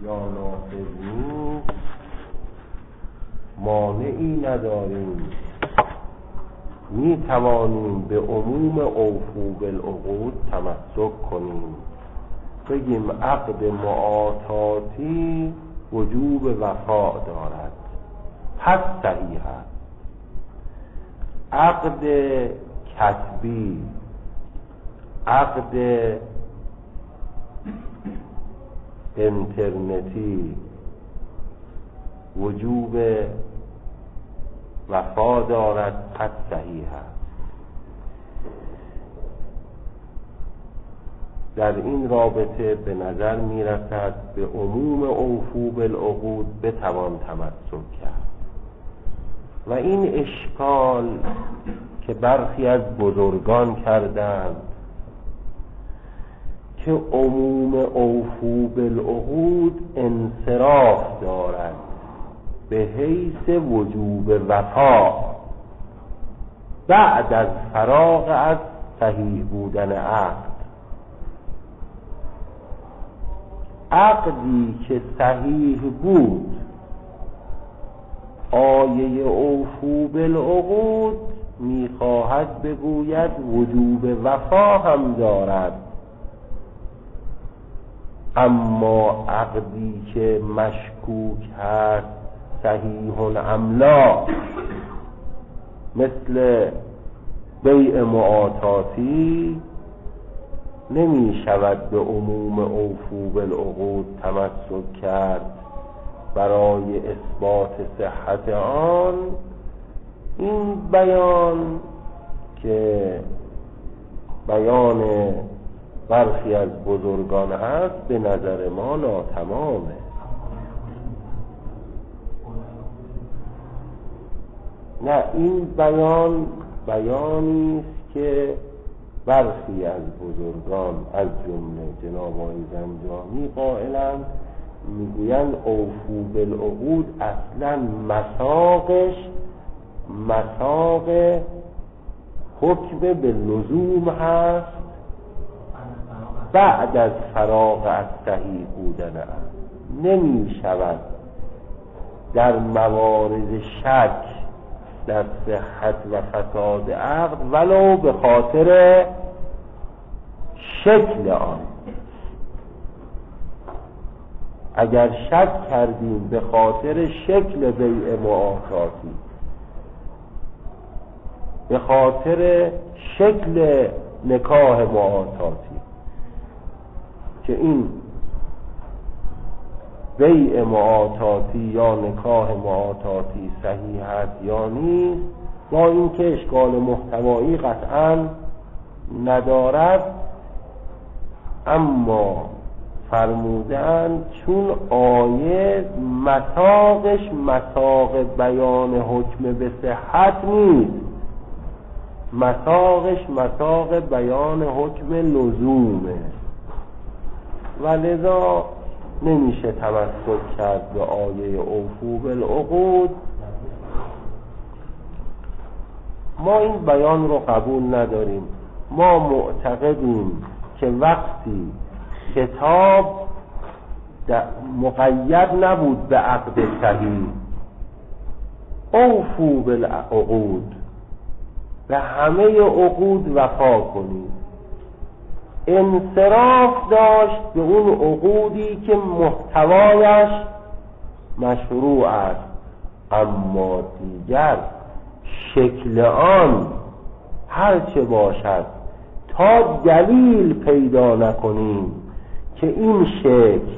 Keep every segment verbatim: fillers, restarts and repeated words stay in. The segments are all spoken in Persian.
یا نافذ نیست مانعی نداریم، می توانیم به عموم اوفو بالعقود تمسک کنیم. بگیم عقد معاطاتی وجوب وفا دارد، پس صحیح است. عقد کتبی، عقد اینترنتی وجوب وفا دارد، پس صحیح است. در این رابطه به نظر می رسد به عموم اوفو بالعقود بتوان تمسک کرد و این اشکال که برخی از بزرگان کردند که عموم اوفو بالعقود انصراف دارد به حیث وجوب وفا بعد از فراغ از صحیح بودن عقد. عقدی که صحیح بود آیه اوفو بالعقود میخواهد بگوید وجوب وفا هم دارد، اما عقدی که مشکوک هست صحیح ام لا، مثل بیع معاطاتی، نمی شود به عموم اوفو بالعقود تمسک کرد برای اثبات صحت آن. این بیان که بیان برخی از بزرگان هست به نظر ما ناتمامه. نه، این بیان بیانی است که برخی از بزرگان از جمله جناب آقای زنجانی قائلند، میگویند اوفو بالعقود اصلا مساقش مساق حکم به لزوم هست بعد از فراغ از صحیح بودن است. نمی شود در موارد شک در صحت و فساد عقد ولو به خاطر شکل آن، اگر شک کردیم به خاطر شکل بیع معاطاتی، به خاطر شکل نکاح معاطاتی که این بیع معاطاتی یا نکاح معاطاتی صحیح است یا نیست، با اینکه اشکال محتوایی قطعا ندارد، اما فرمودند چون آیه مساقش مساق بیان حکم به صحت نیست، مساقش مساق بیان حکم لزومه و لذا نمیشه تمسک کرد به آیه اوفو بالعقود. ما این بیان رو قبول نداریم. ما معتقدیم که وقتی خطاب مقید نبود به عقد صحیح، اوفو بالعقود، به همه عقود وفا کنید، انصراف داشت به اون عقودی که محتوایش مشروع است، اما دیگر شکل آن هرچه باشد تا دلیل پیدا نکنیم که این شکل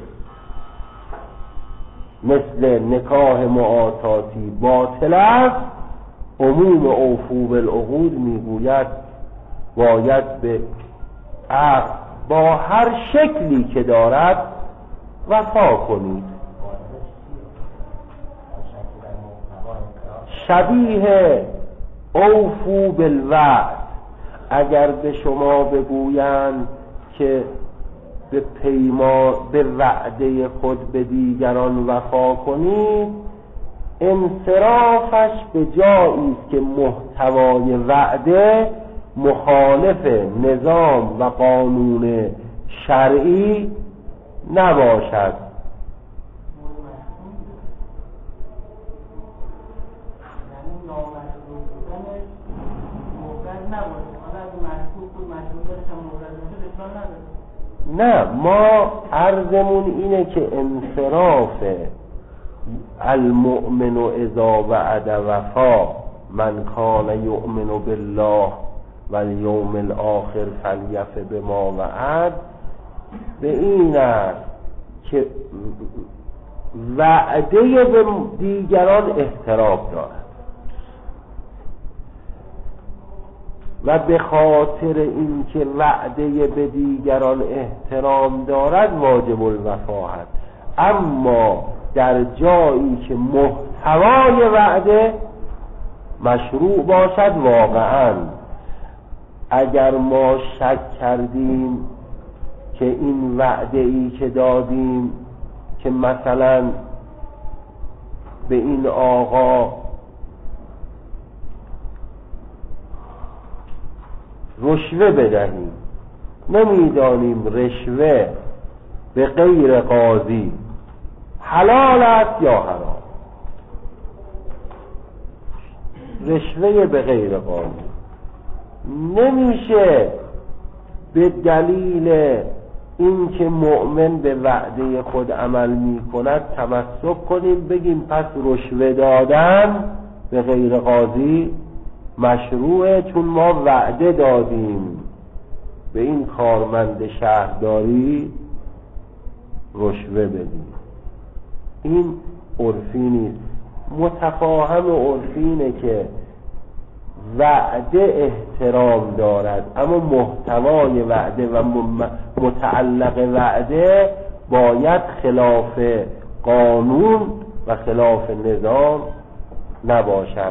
مثل نکاح معاطاتی باطل است، عموم اوفو بالعقود میگوید باید به عقد با هر شکلی که دارد وفا کنید. شبیه اوفو بالوعد، اگر به شما بگویند که به پیما به وعده خود به دیگران وفا کنید، انصرافش به جایی است که محتوای وعده مخالف نظام و قانون شرعی نباشد، نه، ما عرضمون اینه که انصراف المؤمن اذا وعد وفا من کان یؤمن بالله و الیوم الاخر فلیف بما وعد به این است که وعده به دیگران احترام دارد و به خاطر اینکه وعده به دیگران احترام دارد واجب الوفا هست. اما در جایی که محتوای وعده مشروع باشد، واقعا اگر ما شک کردیم که این وعده ای که دادیم که مثلا به این آقا رشوه بدهیم، نمیدانیم رشوه به غیر قاضی حلال است یا حرام، رشوه به غیر قاضی نمیشه به دلیل اینکه مؤمن به وعده خود عمل می کند تمسک کنیم بگیم پس رشوه دادن به غیر قاضی مشروعه چون ما وعده دادیم به این کارمند شهرداری رشوه بدیم. این عرفی نیست. متفاهم عرفینه که وعده احترام دارد، اما محتوای وعده و متعلق وعده باید خلاف قانون و خلاف نظام نباشد.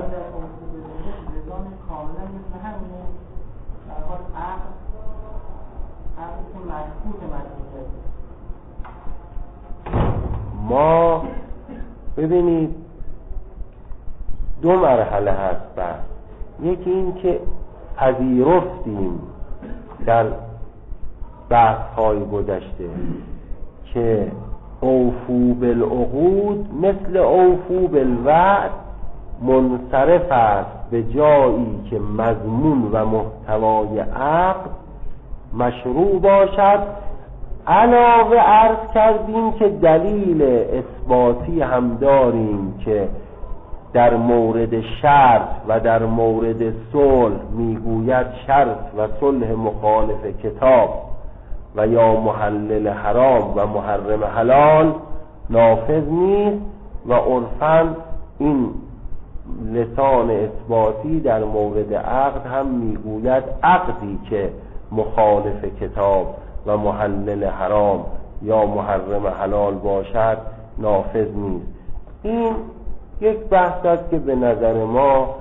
ما ببینید دو مرحله هست بس. یکی این که پذیرفتیم در بحث های گذشته که اوفو بالعقود مثل اوفو بالوعد منصرف است به جایی که مضمون و محتوای عقد مشروع باشد. علاوه عرض کردیم که دلیل اثباتی هم داریم که در مورد شرط و در مورد صلح میگوید شرط و صلح مخالف کتاب و یا محلل حرام و محرم حلال نافذ نیست و عرفاً این لسان اثباتی در مورد عقد هم میگوید عقدی که مخالف کتاب و محلل حرام یا محرم حلال باشد نافذ نیست. این یک بحث است که به نظر ما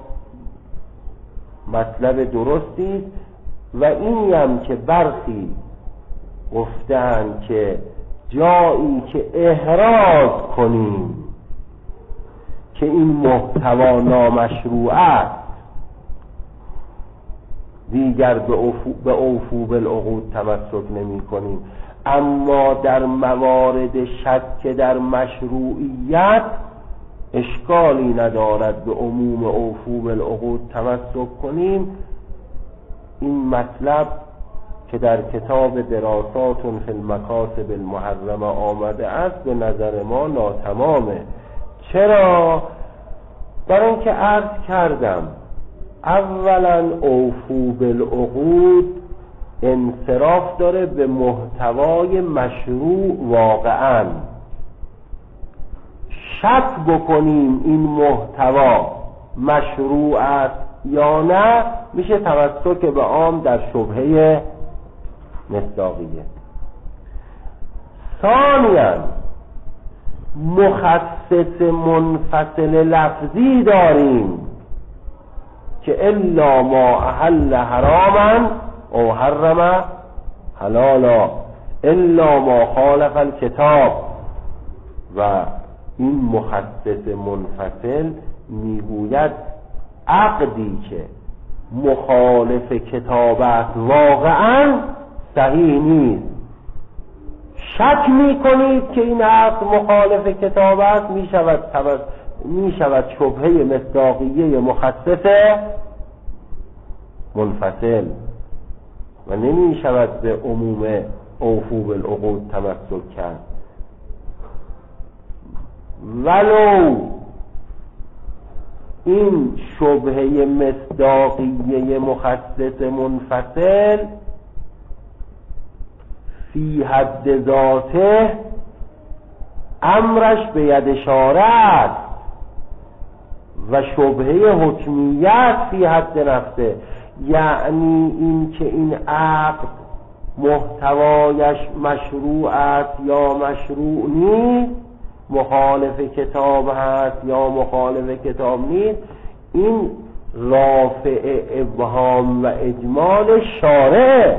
مطلب درستی است و اینی هم که برخی گفتن که جایی که احراز کنیم که این محتوا نامشروع است دیگر به اوفو, به اوفو بالعقود تمسک نمی کنیم، اما در موارد شک در مشروعیت اشکالی ندارد به عموم اوفو بالعقود تمسک کنیم. این مطلب که در کتاب دراسات فی المکاسب المحرمه آمده است به نظر ما ناتمامه. چرا؟ برای اینکه عرض کردم اولا اوفو بالعقود انصراف داره به محتوای مشروع. واقعا شک بکنیم این محتوا مشروع است یا نه میشه تمسک به عام در شبهه مصداقیه. ثانیاً مخصص منفصل لفظی داریم که الا ما احل حراما او حرم حلالا الا ما خالف الکتاب و این مخصص منفصل میگوید عقدی که مخالف کتاب است واقعا صحیح نیست. شک میکنید که این عقد مخالف کتاب است میشود میشود شبهه مصداقیه مخصص منفصل و نمیشود به عموم اوفو بالعقود تمسک کرد. ولو این شبهه مصداقیه مخصص منفصل فی حد ذاته امرش به ید اشاره و شبهه حکمیت فی حد نفسه، یعنی این که این عقد محتوایش مشروع است یا مشروع نیست، مخالف کتاب هست یا مخالف کتاب نیست، این رافع ابهام و اجمال شارع.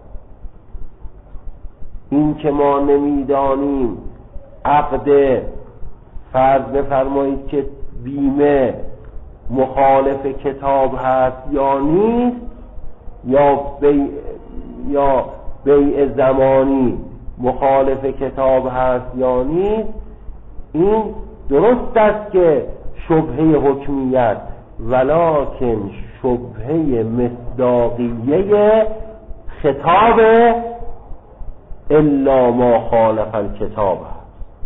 این که ما نمیدانیم عقد فرض بفرمایید که بیمه مخالف کتاب هست یا نیست، یا بیع یا بیع زمانی مخالف کتاب هست یا نیست، این درست است که شبهه حکمیت، ولکن شبهه مصداقیه خطاب الا ما خالف الکتاب هست.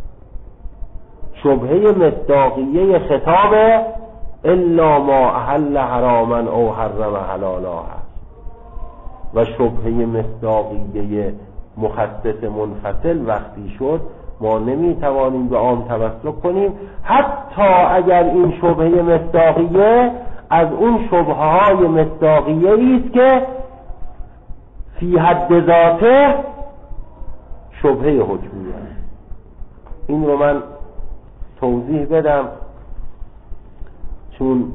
شبهه مصداقیه خطاب الا ما احل حراما او حرم حلالا هست، و شبهه مصداقیه مخصص منفصل وقتی شد ما نمیتوانیم به عام تمسک کنیم، حتی اگر این شبهه مصداقیه از اون شبهه های مصداقیه ایست که فی حد ذاته شبهه حکمیه. این رو من توضیح بدم، چون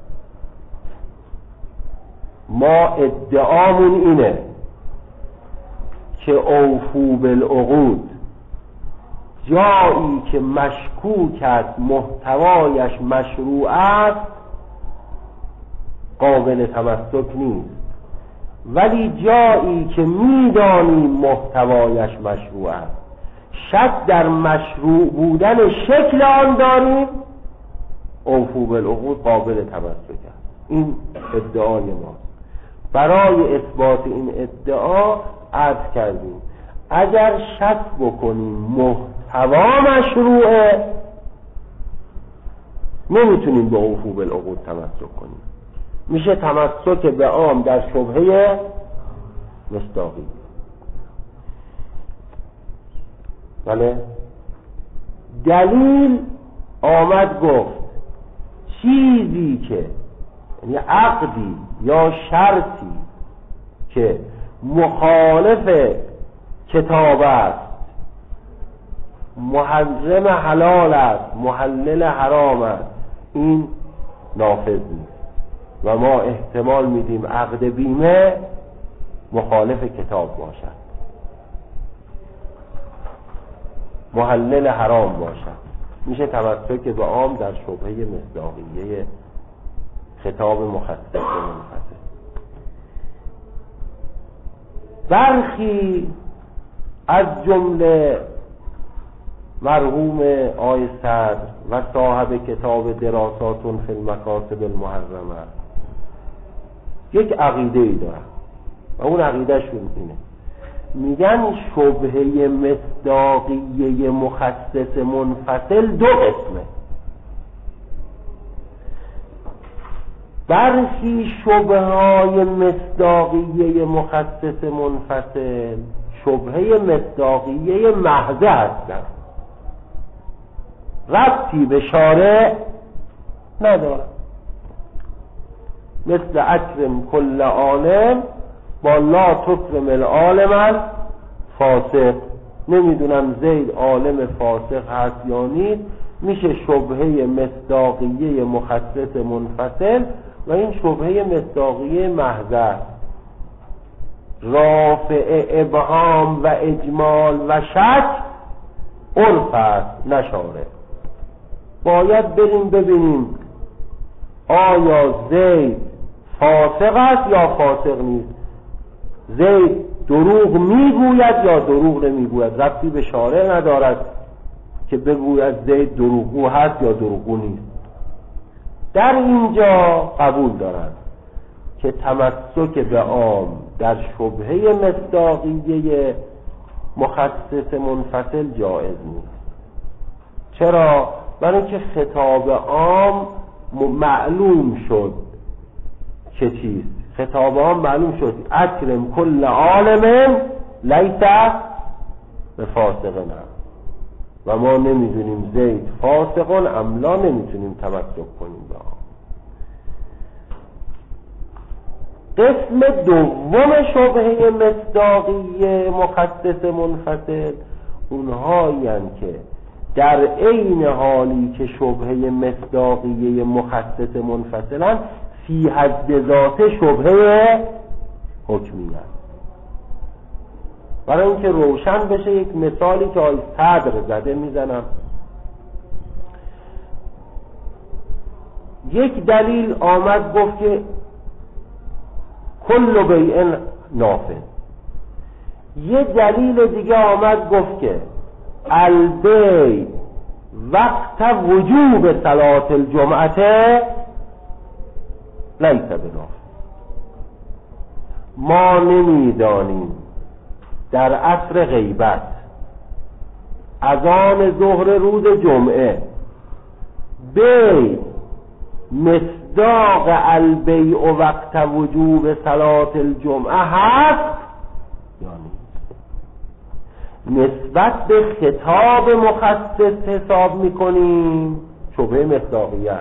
ما ادعامون اینه که اوفو بالعقود جایی که مشکوک است محتوایش مشروع است قابل تمسک نیست، ولی جایی که میدانیم محتوایش مشروع است، شک در مشروع بودن شکل آن داریم، اوفو بالعقود قابل تمسک است. این ادعای ما. برای اثبات این ادعا عرض کردیم اگر شک بکنیم محتوا مشروعه نمیتونیم به اوفو بالعقود تمسک کنیم، میشه تمسک به عام در شبهه مصداقی. بله، دلیل آمد گفت چیزی که یعنی عقدی یا شرطی که مخالف کتاب است، محرم حلال است، محلل حرام است، این نافذ نیست و ما احتمال میدیم عقد بیمه مخالف کتاب باشد، محلل حرام باشد، میشه تمسک به عام در شبهه مصداقیه خطاب مخصص منفصل. برخی از جمله مرحوم آقای صدر و صاحب کتاب دراسات فی المکاسب المحرمه یک عقیده ای دارن و اون عقیده شون اینه، میگن شبهه مصداقیه مخصص منفصل دو قسمه. برخی شبهه های مصداقیه مخصص منفصل شبهه مصداقیه محضه هستند، ربطی به شارع ندارد، مثل اکرم کل عالم با لا تکرم العالم فاسق، نمیدونم زید عالم فاسق هست یا نیست، میشه شبهه مصداقیه مخصص منفصل و این شبهه مصداقیه محض، رافع ابهام و اجمال و شک عرف است نشاره. باید بریم ببینیم آیا زید فاسق است یا فاسق نیست، زید دروغ میگوید یا دروغ نمیگوید، ربطی به شارع ندارد که بگوید زید دروغگو هست یا دروغگو نیست. در اینجا قبول دارند که تمسک به عام در شبهه مصداقیه مخصص منفصل جایز نیست. چرا؟ برای اینکه خطاب عام معلوم شد چه چیز؟ خطاب عام معلوم شد اکرم کل عالم لیس به فاسقن، و ما نمیدونیم زید فاسقون املا، نمیتونیم تمسک کنیم به آن. قسم دوم شبهه مصداقی مخصص منفصل اونهایی هستند که در عین حالی که شبهه مصداقیه مخصص منفصلن فی حد ذات شبهه حکمی است. برای اینکه روشن بشه یک مثالی که آیه صدر زده میزنم. یک دلیل آمد گفت که کل بیع نافذ، یه دلیل دیگه آمد گفت که البیع وقت وجوب صلاة الجمعه لیس بنافذ. ما نمیدانیم در عصر غیبت اذان ظهر روز جمعه بیع مصداق البیع و وقت وجوب صلاة الجمعه هست یا نیست. نسبت به خطاب مخصص حساب میکنیم شبهه مصداقیت،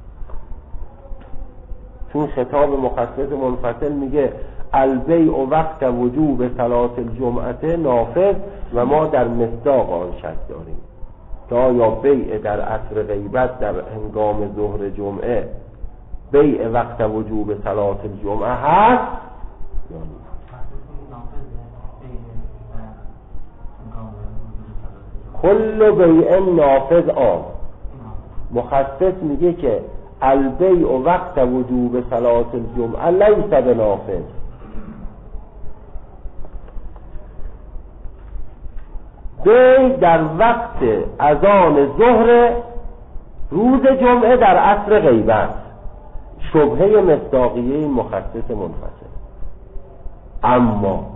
چون خطاب مخصص منفصل میگه البیع و وقت وجوب صلاة الجمعه نافذ و ما در مصداق آن شک داریم که آیا بیع در عصر غیبت در هنگام ظهر جمعه بیع وقت وجوب صلاة الجمعه هست یا نیست. کل بیع نافذ آن مخصص میگه که البیع و وقت وجوب صلاة الجمعه لیس بنافذ. بیع در وقت اذان ظهر روز جمعه در عصر غیبت شبهه مصداقیه مخصص منفصل، اما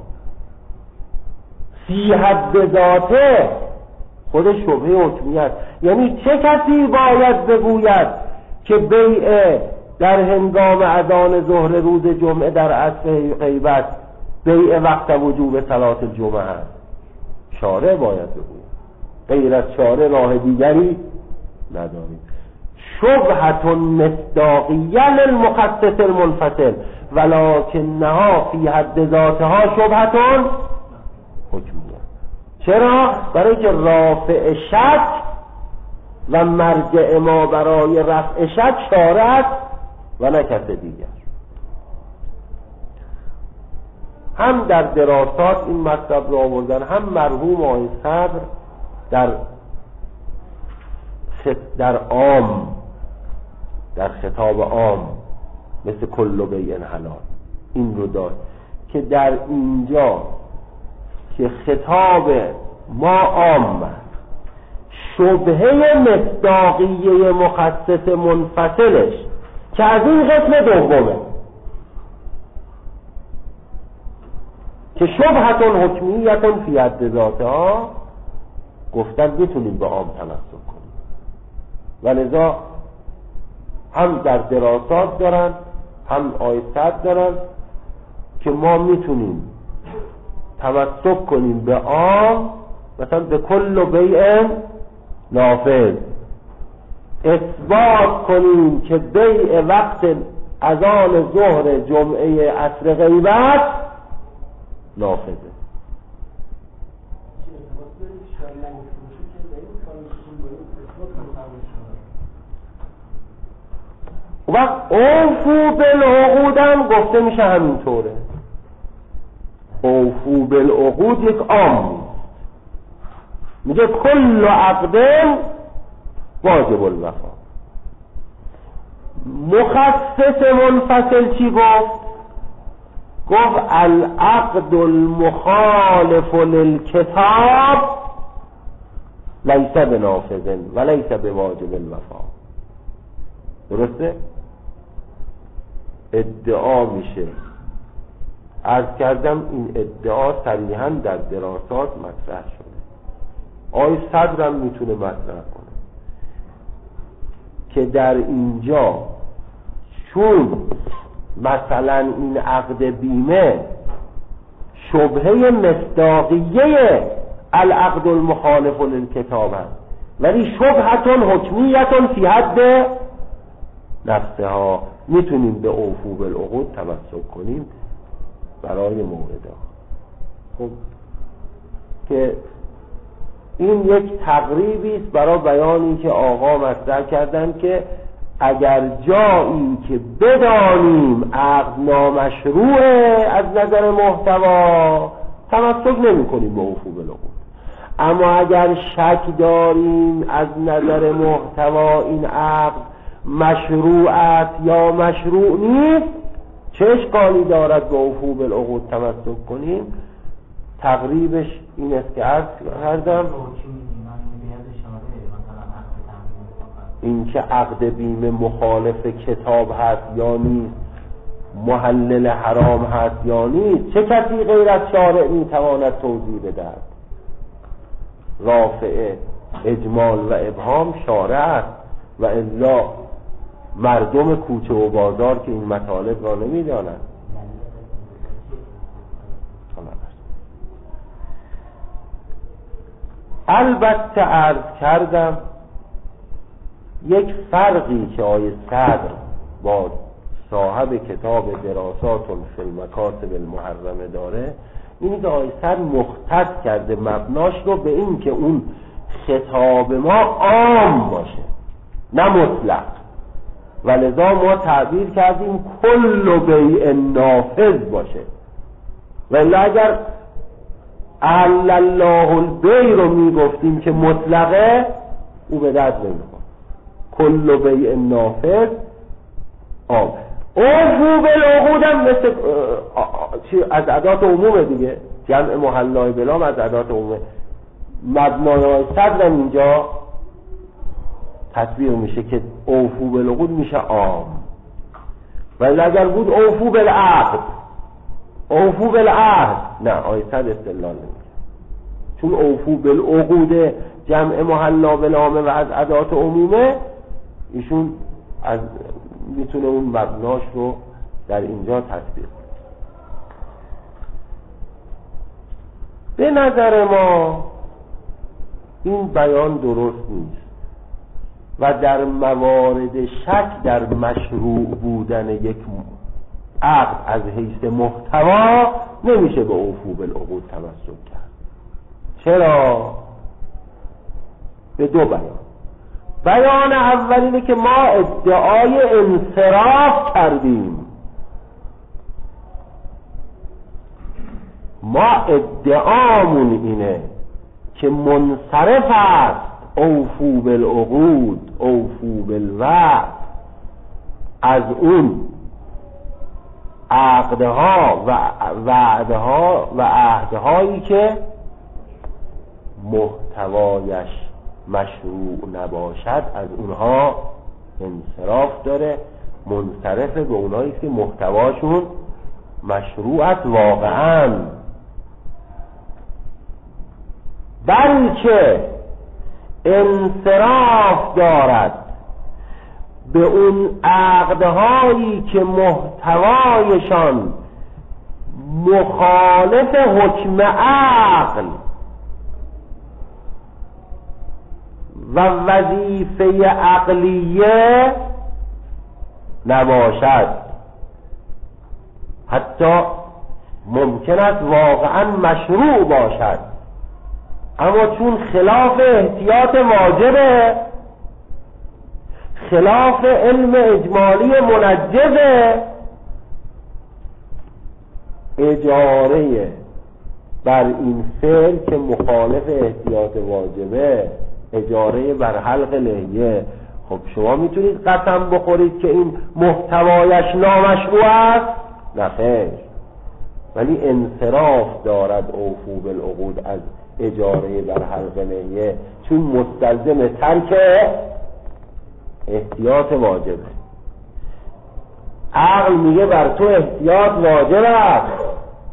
فی حد ذاته خود شبهه حکمی است. یعنی چه کسی باید بگوید که بیع در هنگام اذان ظهر روز جمعه در عصر غیبت بیع وقت وجوب صلاة الجمعه است؟ شارع باید بگوید، غیر از شارع راه دیگری نداریم. شبهة مصداقیه للمخصص المنفصل ولکنها فی حد ذاتها شبهة حکمیه. چرا؟ برای که رافع شک و مرجع ما برای رفع شک شارع است و نه کس دیگر. هم در دراسات این مطلب را آوردن، هم مرحوم آقای صدر در در عام در خطاب عام مثل کل بیع حلال این رو داشت که در اینجا که خطاب ما عام شبهه مصداقیه مخصص منفصلش که از این قسم دومه که شبهتون حکمیتون فی حد ذاتها گفتن میتونیم به عام تمسک کنیم و لذا هم در دراسات دارن هم آیات دارن که ما میتونیم تمسک کنیم به عام، مثلا به کل بیع نافذ، اثبات کنیم که بیع وقت اذان ظهر جمعه عصر غیبت نافذه. و وقت اوفو بالعقود هم گفته میشه همینطوره. اوفو بالعقود یک عام نیست، میگه کل عقد واجب الوفا. مخصص منفصل چی گفت؟ گفت العقد المخالف للکتاب لیس بنافذ و لیس بواجب الوفا. درسته؟ ادعا میشه عرض کردم این ادعا صریحاً در دراسات مطرح شده. آقای صدرم میتونه مطرح کنه که در اینجا چون مثلا این عقد بیمه شبهه مصداقیه العقد المخالف للکتاب هست، ولی شبهتون حکمیتون فی حد نفسه ها، میتونیم به اوفو بالعقود تمسک کنیم برای موعده. خب که این یک تقریبی است برای بیانی که آقا مطرح کردن که اگر جایی که بدانیم عقد نامشروعه از نظر محتوا تمسک نمی کنیم به اوفو بالعقود، اما اگر شک داریم از نظر محتوا این عقد مشروعت یا مشروع نیست، چه اشکالی دارد به اوفو بالعقود تمسک کنیم؟ تقریبش این است که عرض کردم این که عقد بیمه مخالف کتاب هست یا نیست، محلل حرام هست یا نیست، چه کسی غیر از شارع میتواند توضیح بدهد؟ رافع اجمال و ابهام شارع است و الا مردم کوچه و بازار که این مطالب را نمیدانند. البته عرض کردم یک فرقی که آیه صدر با صاحب کتاب دراسات فی المکاسب المحرمه داره اینی که آیه صدر مختص کرده مبناش رو به این که اون خطاب ما عام باشه نه مطلق، ولذا ما تعبیر کردیم کل بیع نافذ باشه، ولی اگر احل الله البیع رو میگفتیم که مطلقه او به درد نمیخوره. کل بیع نافذ آم اوفو بالعقود هم مثل از ادات عمومه دیگه، جمع محلای بلام از ادات عمومه. مبنای صدرم اینجا تطبیق میشه که اوفو بالعقود میشه عام، ولی اگر بود اوفو بالعقد اوفو بالعهد نه آیه صد استدلال نمیشه، چون اوفو بالعقود جمع محلا بالعامه و از ادات عمومه، ایشون از میتونه اون مبناش رو در اینجا تطبیق کنه. به نظر ما این بیان درست نیست و در موارد شک در مشروع بودن یک عقد از حیث محتوا نمیشه به اوفو بالعقود تمسک کرد. چرا؟ به دو بیان. بیان اول اینه که ما ادعای انصراف کردیم، ما ادعامون اینه که منصرف است اوفو بالعقود اوفو بالوعد از اون عقدها و وعدها و عهدهایی که محتوایش مشروع نباشد، از اونها انصراف داره، منصرف به اونایی که محتواشون مشروع است واقعا، بلکه انصراف دارد به اون عقدهایی که محتوایشان مخالف حکم عقل و وظیفه عقلیه نباشد، حتی ممکن است واقعا مشروع باشد، اما چون خلاف احتیاط واجبه، خلاف علم اجمالی منجزه، اجاره بر این فعل که مخالف احتیاط واجبه، اجاره بر حلق لحیه، خب شما میتونید قسم بخورید که این محتوایش نامشروع است؟ نه خیر، ولی انصراف دارد اوفو بالعقود از اجاره بر حلق لحیه، چون مستلزم ترک احتیاط واجبه. عقل میگه بر تو احتیاط واجب است،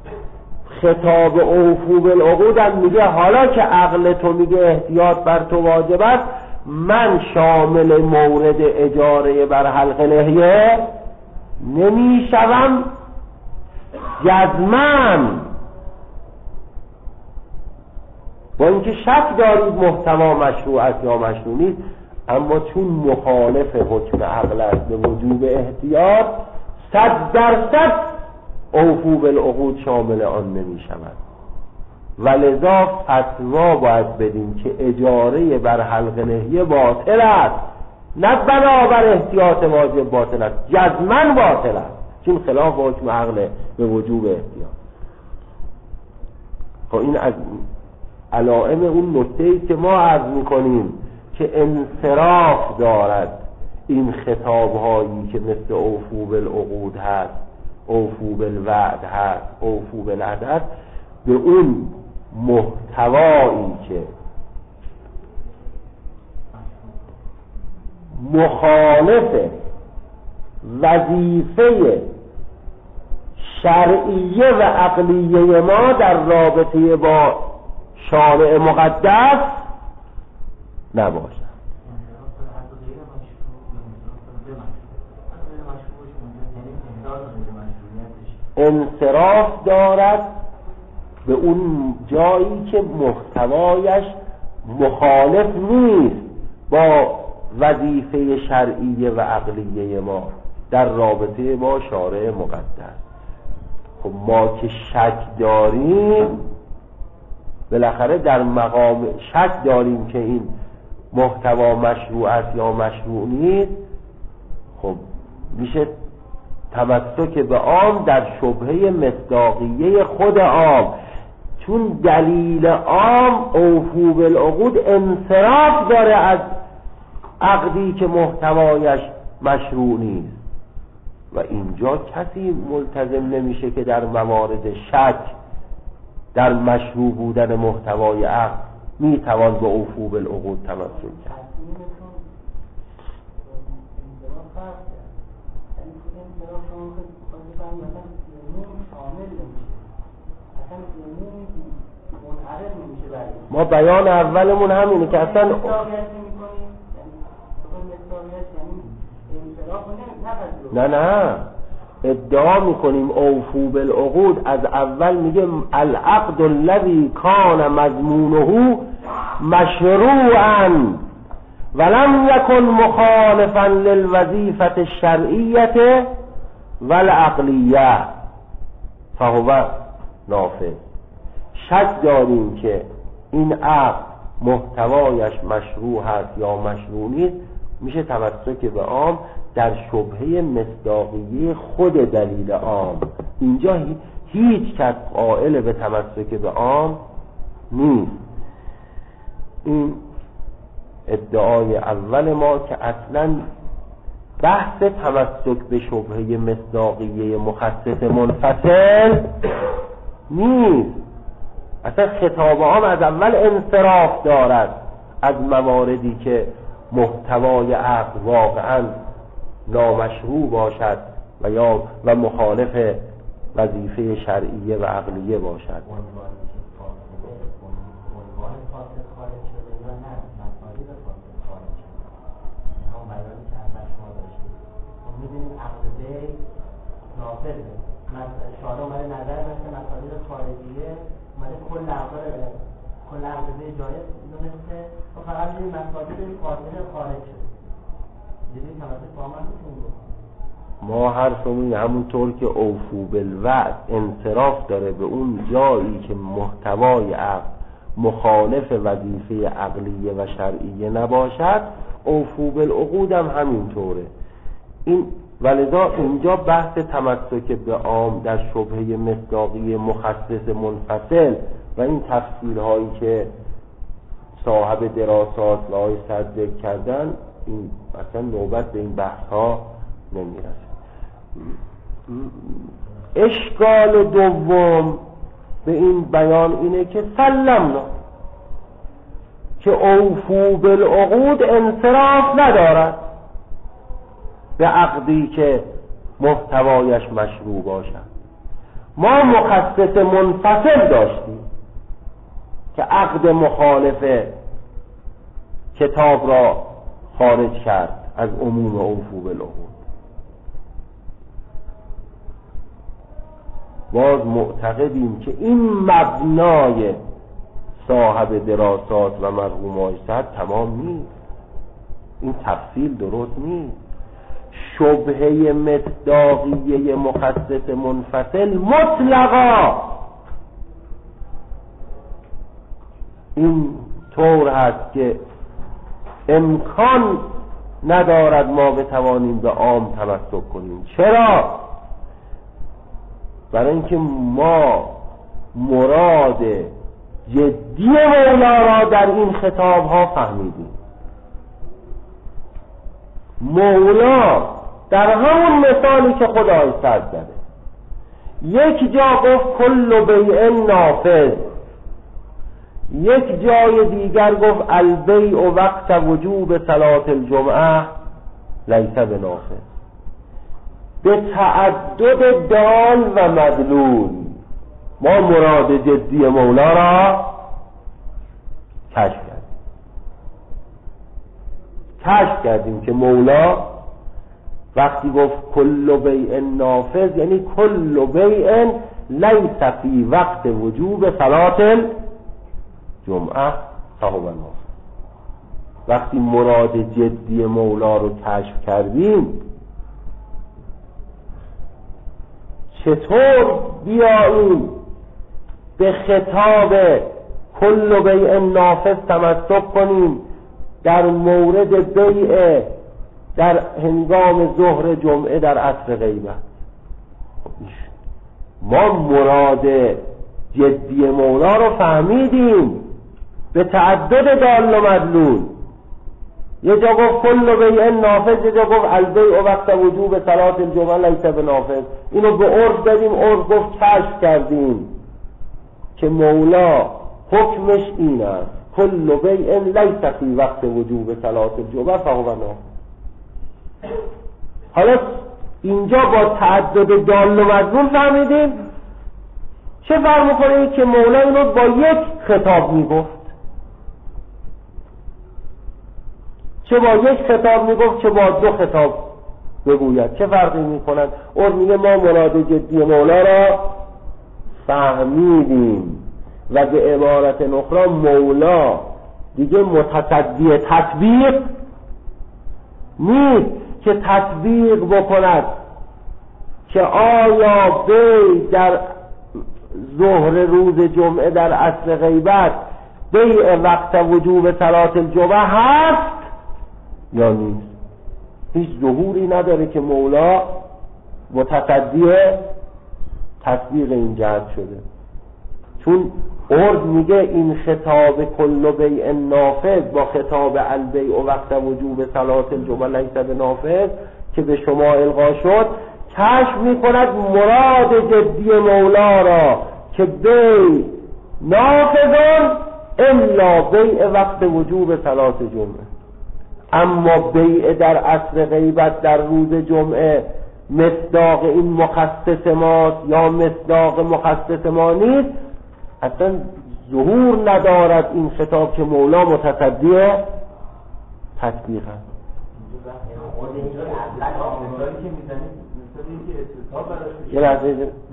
خطاب اوفو بالعقود هم میگه حالا که عقل تو میگه احتیاط بر تو واجب است، من شامل مورد اجاره بر حلق لحیه نمیشوم جزمن، با اینکه شک دارید محتوا مشروع است یا مشروع نیست، اما چون مخالف حکم عقل است به وجوب احتیاط، صد درصد اوفو بالعقود شامل آن نمی شود. ولذا فتوا باید بدیم که اجاره بر حلق لحیه باطل است، نه بنابر احتیاط واجب باطل است، جزمن باطل است، چون خلاف حکم عقل به وجوب احتیاط. خب این از علائم اون نکته‌ای که ما عرض می‌کنیم که انصراف دارد این خطاب‌هایی که مثل اوفو بالعقود هست، اوفو بالوعد هست، اوفو بالعهد هست، به اون محتوایی که مخالف وظیفه شرعیه و عقلیه ما در رابطه با شارع مقدس نباشد. انصراف دارد به اون جایی که محتوایش مخالف نیست با وظیفه شرعیه و عقلیه ما در رابطه با شارع مقدس. خب ما که شک داریم، بالاخره در مقام شک داریم که این محتوا مشروع است یا مشروع نیست، خب میشه تمسک به عام در شبهه مصداقیه خود عام، چون دلیل عام اوفو بالعقود انصراف داره از عقدی که محتوایش مشروع نیست و اینجا کسی ملتزم نمیشه که در موارد شک در مشروع بودن محتوای عقد میتوان به اوفو بالعقود تمسک کرد. ما بیان اولمون همینه که اصلا نه نه ادعا میکنیم اوفو بالعقود، از اول میگه العقد الذی کان مضمونه مشروعا ولم یکن مخالفا للوظیفه الشرعیه والعقلیه فهو نافذ. شک داریم که این عقد محتوایش مشروع هست یا مشروع نیست، میشه تمسک به عام در شبهه مصداقیه خود دلیل عام. اینجا هیچ کس قائل به تمسک به عام نیست. این ادعای اول ما که اصلا بحث تمسک به شبهه مصداقیه مخصص منفصل نیست. اصلا خطاب عام از اول انصراف دارد از مواردی که محتوای عقد واقعا نامشروع باشد و یا و مخالف وظیفه شرعیه و عقلیه باشد. شاید اومده نظر مثل مصادیق خارجیه، اومده کل عقل کل عقل جایز دونسته و فقط این مصادیق فاصله خارج شده. دیدید توسط فاهمت میتونیم ما حرفمون همونطور که اوفو بالوعد انصراف داره به اون جایی که محتوای عقل مخالف وظیفه عقلیه و شرعیه نباشد، اوفو بالعقود هم همینطوره. این ولذا اینجا بحث تمسک به عام در شبهه مصداقی مخصص منفصل و این تفصیل‌هایی که صاحب دراسات و آقای صدق کردن، این اصلا نوبت به این بحث‌ها نمیرسه. اشکال دوم به این بیان اینه که سلمنا که اوفو بالعقود انصراف ندارد به عقدی که محتوایش مشروع باشد. ما مخصص منفصل داشتیم که عقد مخالف کتاب را خارج کرد از عموم اوفو بالعقود. باز معتقدیم که این مبنای صاحب دراسات و مرحوم آیسد تمام نیست، این تفصیل درست نیست. شبهه مصداقیه مخصص منفصل مطلقا این طور هست که امکان ندارد ما بتوانیم به عام تمسک کنیم. چرا؟ برای اینکه ما مراد جدی مولا را در این خطاب ها فهمیدیم. مولا در همون مثالی که خدا ایستاد زده یک جا گفت کل بیع نافذ، یک جای دیگر گفت البیع وقت وجوب صلاة الجمعه لیس بنافذ. به تعدد دال و مدلول ما مراد جدی مولا را کشف کردیم. کشف کردیم که مولا وقتی گفت کل بیع نافذ یعنی کل بیع لیس فی وقت وجوب صلاة الجمعه فهو نافذ. وقتی مراد جدی مولا رو کشف کردیم چطور بیاییم به خطاب کل بیع نافذ تمسک کنیم در مورد بیع در هنگام ظهر جمعه در عصر غیبت؟ ما مراد جدی مولا رو فهمیدیم به تعدد دال و مدلول. یه جا گفت کل بیع نافذ، یه جا گفت البیع وقت وجوب صلاة الجمعه لیس بنافذ. اینو به عرف دادیم، عرف گفت کشف کردیم که مولا حکمش این است کل بیع لیس فی وقت وجوب صلاة الجمعه فهو نافذ. حالا اینجا با تعدد دال و مدلول فهمیدیم. چه فرق میکنه که مولا اینو با یک خطاب میگفت، چه با یک خطاب میگفت چه با دو خطاب بگوید؟ چه فرقی میکنند؟ اور میگه ما مراد جدی مولا را فهمیدیم و به عبارت اخرى مولا دیگه متصدی تطبیق نیست که تطبیق بکند که آیا بیع در ظهر روز جمعه در عصر غیبت بیع وقت وجوب صلاة الجمعه هست یا نیست. هیچ ظهوری نداره که مولا متصدی تطبیق این جهت شده، چون عرف میگه این خطاب کل بیع نافذ با خطاب البیع و وقت وجوب صلاة الجمعه لیس بنافذ که به شما القا شد کشف میکند مراد جدی مولا را که بیع نافذ الا بیع وقت وجوب صلاة جمعه. اما بیع در عصر غیبت در روز جمعه مصداق این مخصص ماست یا مصداق مخصص ما نیست، اصلا ظهور ندارد این خطاب که مولا متصدی تطبیق است. یه لحظه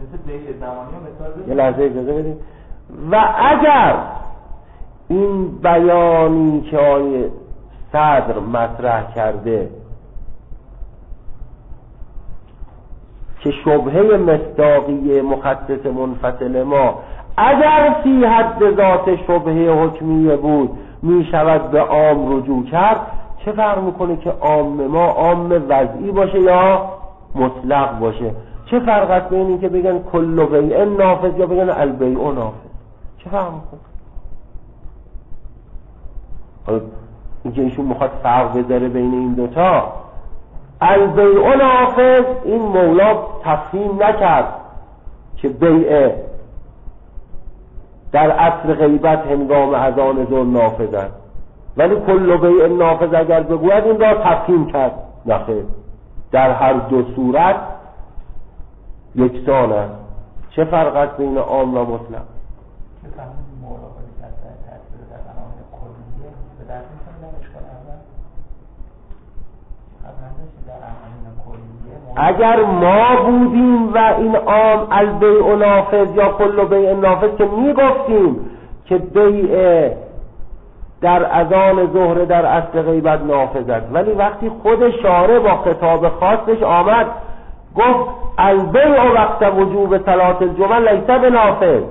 یه لحظه اجازه بدید. و اگر این بیانی که آیه صدر مطرح کرده که شبهه مصداقی مخصص منفصل ما اگر فی حد ذات شبهه حکمیه بود می شود به عام رجوع کرد، چه فرق میکنه که عام ما عام وضعی باشه یا مطلق باشه؟ چه فرق است بین این که بگن کل بیع نافذ یا بگن البیع نافذ؟ چه فرق میکنه؟ این که ایشون میخواد فرق بذاره بین این دوتا. البیع نافذ این مولا تفهیم نکرد که بیع در عصر غیبت هنگام اذان ظهر نافذ است، ولی کل بیع نافذ اگر بگوید این را تفهیم کرد. نخیر، در هر دو صورت یکسان است. چه فرق است بین عام و مطلق؟ که فهمید مراقبه که از تصویر در قناعات کلیه به درد میکنه در اشکال اول اگر ما بودیم و این عام البیع نافذ یا کل بیع نافذ که میگفتیم که بیع در اذان ظهر در عصر غیبت نافذ است، ولی وقتی خود شارع با خطاب خاصش آمد گفت البیع وقت وجوب صلاة الجمعه لیس بنافذ،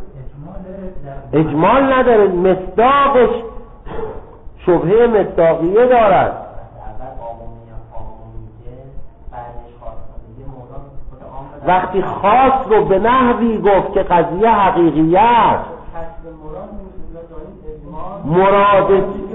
اجمال نداره، مصداقش شبهه مصداقیه دارد. وقتی خاص رو به نحوی گفت که قضیه حقیقیت مراد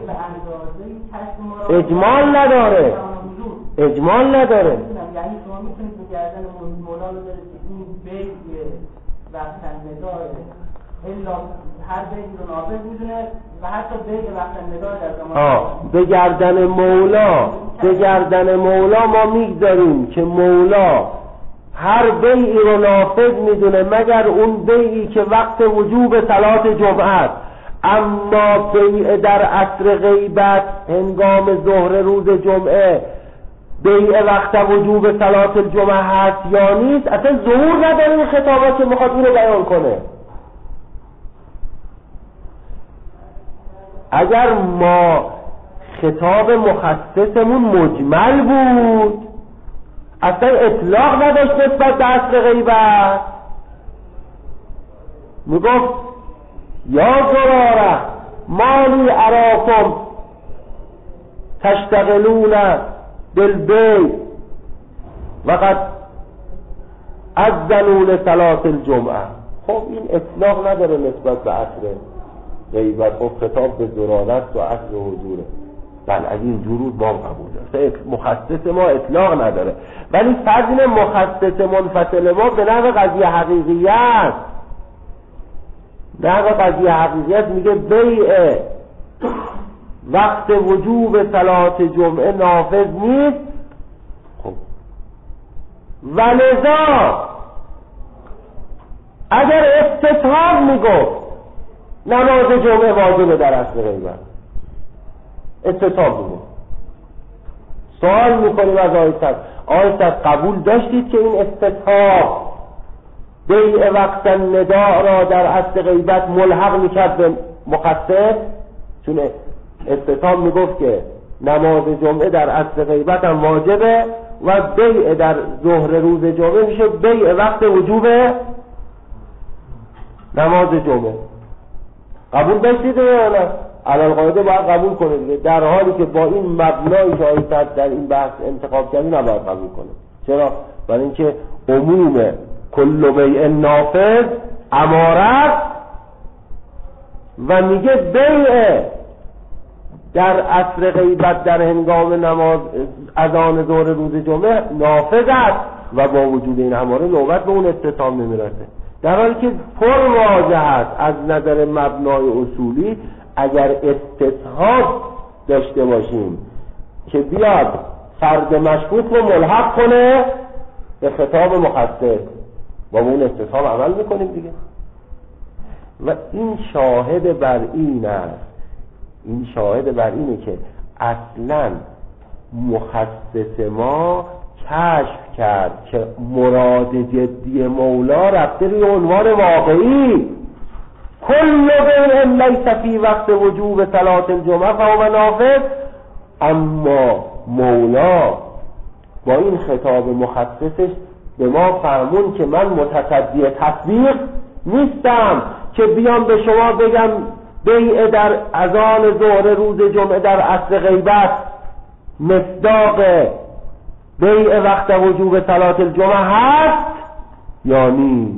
اجمال نداره، اجمال نداره. یعنی شما میتونید به گردن مولا رو برسید این بیع وقت نداره الا هر بیعی رو نافذ میدونه و حتی بیع وقت نداره در زمان آه به گردن مولا به گردن مولا ما میگذاریم که مولا هر بیعی رو نافذ میدونه مگر اون بیعی که وقت وجوب صلاة جمعه است. اما بیع در عصر غیبت هنگام ظهر روز جمعه بیع وقت وجوب صلاة الجمعه هست یا نیست اصلا ظهور نداره این خطابات که میخواد این رو بیان کنه. اگر ما خطاب مخصصمون مجمل بود اصلا اطلاق نداشت نسبت به عصر غیبت، میگفت یا زراره مالی اراکم تشتغلون بالبیع وقد اذنوا لصلاة الجمعه. خب این اطلاق نداره نسبت به عصر غیبت، خب خطاب به زرارت و عصر حضوره. بله اگه اینجور بود ما قبول داره، مخصص ما اطلاق نداره، ولی فضل مخصص منفصل ما به نحو قضیه حقیقیت نحو قضیه حقیقیت میگه بیع وقت وجوب صلاة جمعه نافذ نیست. خب ولذا اگر استصحاب میگفت نماز جمعه واجبه در عصر غیبت، استصحاب میگفت، سوال میکنیم از آیت آیت قبول داشتید که این استصحاب بیع وقت نداء را در عصر غیبت ملحق میکرد به مخصص؟ چون استصحاب میگفت که نماز جمعه در عصر غیبت هم واجبه و بیع در ظهر روز جمعه میشه بیع وقت وجوب نماز جمعه. قبول داشتید یا نه؟ علال قاعده باید قبول کنید، در حالی که با این مبنایی که آیت در این بحث انتخاب کردی نباید قبول کنید. چرا؟ برای اینکه عموم کل بیع نافذ امارت و میگه بیع در عصر غیبت در هنگام نماز اذان ظهر روز جمعه نافذ است و با وجود این اماره نوبت به اون استتام نمیرسه، در حالی که پر واضح است از نظر مبنای اصولی اگر استصحاب داشته باشیم که بیاد فرد مشکوک رو ملحق کنه به خطاب مخصص با اون استصحاب عمل میکنیم دیگه. و این شاهد بر این است، این شاهد بر اینه که اصلا مخصص ما کشف کرد که مراد جدی مولا رفته روی عنوان واقعی کل بیع لیس فی وقت وجوب صلاة الجمعه فهو نافذ. اما مولا با این خطاب مخصصش به ما فرمون که من متصدی تطبیق نیستم که بیام به شما بگم بیع در اذان ظهر روز جمعه در عصر غیبت مصداق بیع وقت وجوب صلاة الجمعه هست یا نیست.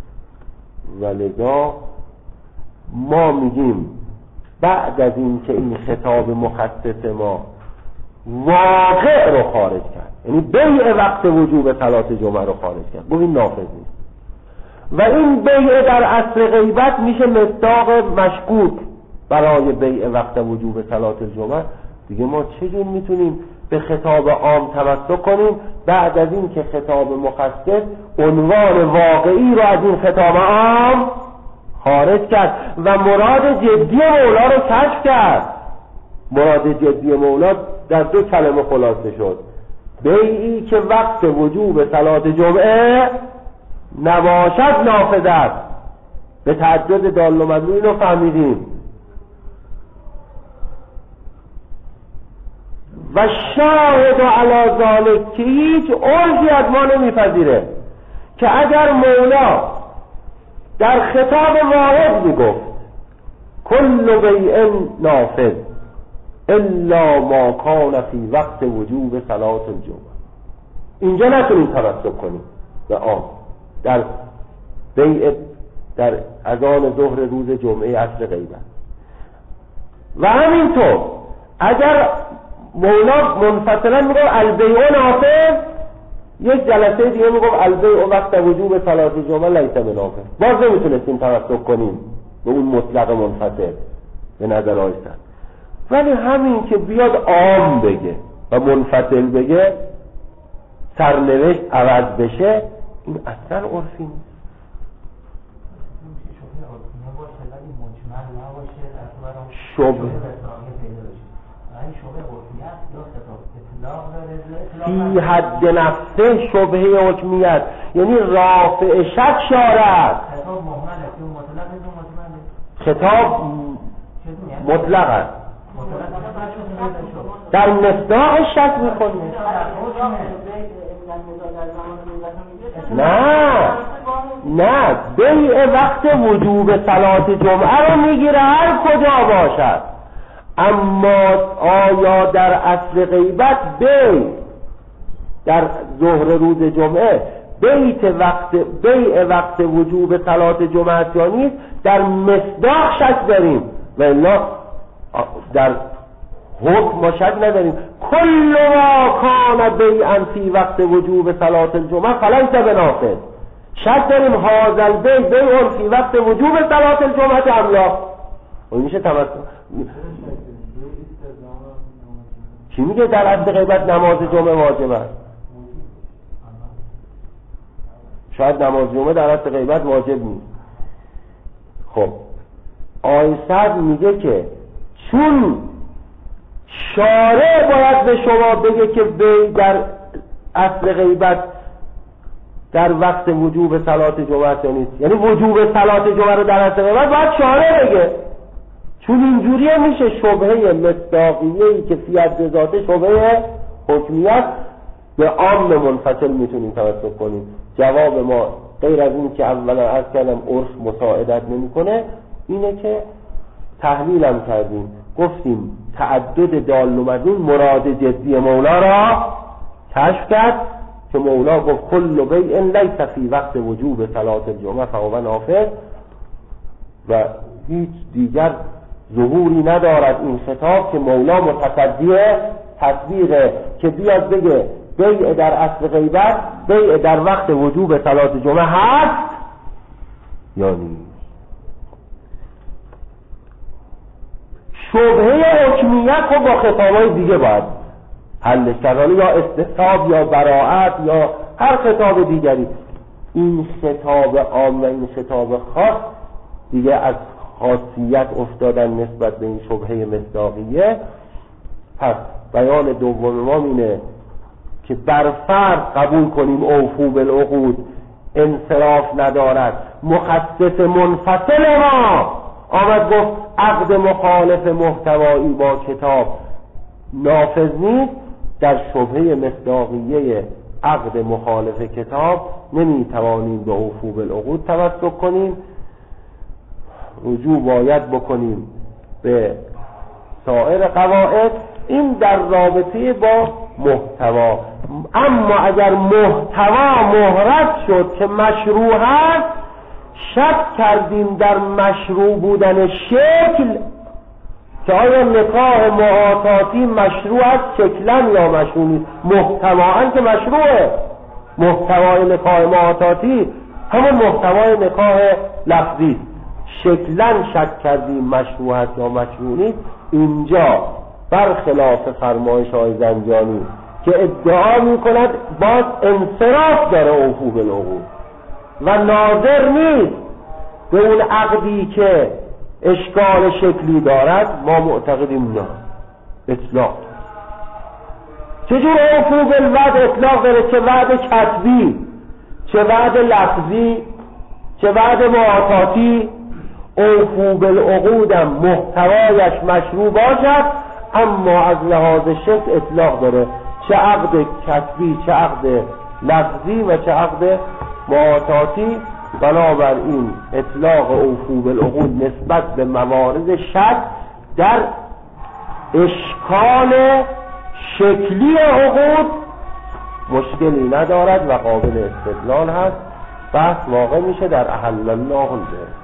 ولذا ما میگیم بعد از این که این خطاب مخصص ما واقع رو خارج کرد، یعنی بیع وقت وجوب صلاة جمعه رو خارج کرد، گفت این نافذ نیست و این بیع در عصر غیبت میشه مصداق مشکوک برای بیع وقت وجوب صلاة الجمعه، دیگه ما چجور میتونیم به خطاب عام تمسک کنیم، بعد از این که خطاب مخصص عنوان واقعی رو از این خطاب عام خارج کرد و مراد جدی مولا رو کشف کرد. مراد جدی مولا در دو کلمه خلاصه شد: بیعی که وقت وجوب صلات جمعه نباشد نافذ است. به تعدد دال و مدلول رو فهمیدیم. و شاهد علی ذالک که هیچ عرفی از ما نمیپذیره که اگر مولا در خطاب واحد میگفت کل بیع نافذ الا ما کان فی وقت وجوب صلات الجمعه، اینجا نتونیم تمسک کنیم به آن در بیع در اذان ظهر روز جمعه عصر غیبت. و همینطور اگر مولا منفصلا میگه البیع نافذ، یک جلسه دیگه میگه البیع وقت وجوب صلات جمعه لیس بنافذ، باز نمیتونستیم تمسک کنیم به اون مطلق منفصل به نظر آیستن. ولی همین که بیاد عام بگه و منفصل بگه، سرنوشت عوض بشه، این اصلا عرفی نیست. شبه فی حد نفسه شبهه حکمیت یعنی رافع شک شارد. خطاب مطلق است، در مصداق شک میکنه. نه نه بیع وقت وجوب صلات جمعه رو میگیره هر کجا باشد، اما آیا در اصل غیبت بیع در ظهر روز جمعه بیع وقت بیع وقت وجوب صلات جمعه یا نیست، در مصداق شک داریم و الا در حکم ما شک نداریم. کل ما کان بیعا فی وقت وجوب صلات الجمعه فلیس بنافذ، شک داریم هذا البیع بیع فی وقت وجوب صلات الجمعه ام لا. اون میشه تمسک. چی میگه در اصل غیبت نماز جمعه واجب است؟ شاید نماز جمعه در اصل غیبت واجب نیست. خب آیه میگه که چون شارع باید به شما بگه که بیع در اصل غیبت در وقت وجوب صلات جمعه نیست، یعنی وجوب صلات جمعه رو در اصل غیبت باید شارع بگه. چون اینجوریه میشه شبهه مصداقیه‌ای که فی حد ذاته شبهه حکمیت به عام منفصل میتونیم تمسک کنیم. جواب ما غیر از این که اولا عرض کردم عرف مساعدت نمیکنه اینه که تحلیل هم کردیم، گفتیم تعدد دال و مدلول مراد جدی مولا را کشف کرد که مولا گفت کل بیع لیس فی وقت وجوب صلات الجمعه فهو نافذ و هیچ دیگر ظهوری ندارد این خطاب که مولا متصدی تصدیقه که بیاد بگه بیع در اصل غیبت بیع در وقت وجوب صلات جمعه هست یا نیست. شبهه حکمیت رو با خطابای دیگه باید حلش کرد، یا استصحاب یا براعت یا هر خطاب دیگری. این خطاب عام و این خطاب خاص دیگه از خاصیت افتادن نسبت به این شبهه مصداقیه. پس بیان دوم ما اینه که بر فرض قبول کنیم اوفو بالعقود انصراف ندارد، مخصص منفصل ما آمد گفت عقد مخالف محتوایی با کتاب نافذ نیست، در شبهه مصداقیه عقد مخالف کتاب نمیتوانیم به اوفو بالعقود تمسک کنیم، رجوع باید بکنیم به سایر قواعد. این در رابطه با محتوا. اما اگر محتوا محرز شد که مشروع هست، شک کردیم در مشروع بودن شکل که آیا نکاح معاطاتی مشروع است شکلا یا مشروع نیست. محتوا که مشروعه، محتوای نکاح معاطاتی همون محتوای نکاح لفظی، شکلا شک کردیم مشروع است یا مشروع نیست. اینجا برخلاف فرمایش های زنجانی که ادعا می کند باز انصراف داره اوفو بالعقود و ناظر نیست به اون عقدی که اشکال شکلی دارد، ما معتقدیم نه، اطلاق. چجور اوفو بالوعد اطلاق داره؟ چه وعد کتبی، چه وعد لفظی، چه وعد معاطاتی. اوفو بالعقودم محتوایش مشروع باشد، اما از لحاظ شکل اطلاق داره، چه عقد کتبی، چه عقد لفظی و چه عقد معاطاتی. بنابراین اطلاق اوفو بالعقود نسبت به موارد شک در اشکال شکلی عقود مشکلی ندارد و قابل استدلال هست. بحث واقع میشه در احل الله البیع.